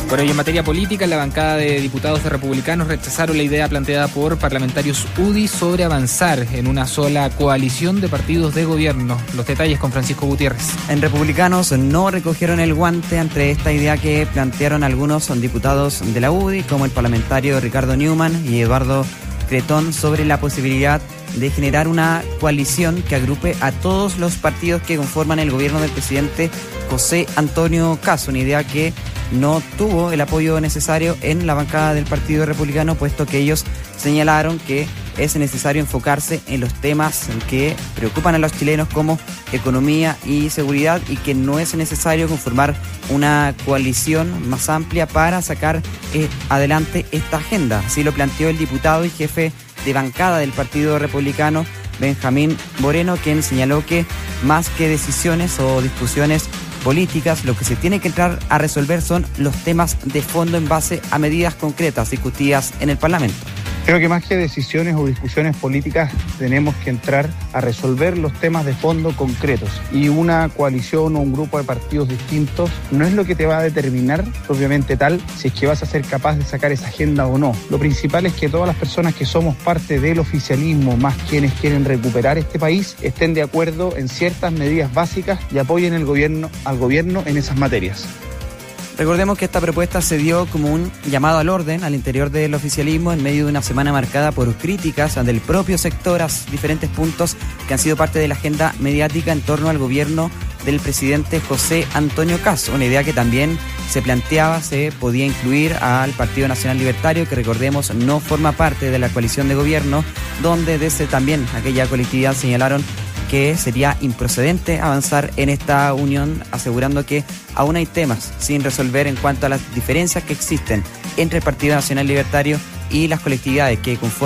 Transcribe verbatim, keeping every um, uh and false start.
Bueno, y en materia política, la bancada de diputados de republicanos rechazaron la idea planteada por parlamentarios U D I sobre avanzar en una sola coalición de partidos de gobierno. Los detalles con Francisco Gutiérrez. En republicanos no recogieron el guante ante esta idea que plantearon algunos diputados de la U D I, como el parlamentario Ricardo Newman y Eduardo Cretón, sobre la posibilidad de generar una coalición que agrupe a todos los partidos que conforman el gobierno del presidente José Antonio Kast, una idea que no tuvo el apoyo necesario en la bancada del Partido Republicano, puesto que ellos señalaron que es necesario enfocarse en los temas que preocupan a los chilenos como economía y seguridad, y que no es necesario conformar una coalición más amplia para sacar eh, adelante esta agenda. Así lo planteó el diputado y jefe de bancada del Partido Republicano, Benjamín Moreno, quien señaló que más que decisiones o discusiones políticas, lo que se tiene que entrar a resolver son los temas de fondo en base a medidas concretas discutidas en el Parlamento. Creo que más que decisiones o discusiones políticas tenemos que entrar a resolver los temas de fondo concretos, y una coalición o un grupo de partidos distintos no es lo que te va a determinar propiamente tal si es que vas a ser capaz de sacar esa agenda o no. Lo principal es que todas las personas que somos parte del oficialismo, más quienes quieren recuperar este país, estén de acuerdo en ciertas medidas básicas y apoyen el gobierno, al gobierno en esas materias. Recordemos que esta propuesta se dio como un llamado al orden al interior del oficialismo en medio de una semana marcada por críticas del propio sector a diferentes puntos que han sido parte de la agenda mediática en torno al gobierno del presidente José Antonio Kast. Una idea que también se planteaba, se podía incluir al Partido Nacional Libertario, que recordemos no forma parte de la coalición de gobierno, donde desde también aquella colectividad señalaron que sería improcedente avanzar en esta unión, asegurando que aún hay temas sin resolver en cuanto a las diferencias que existen entre el Partido Nacional Libertario y las colectividades que conforman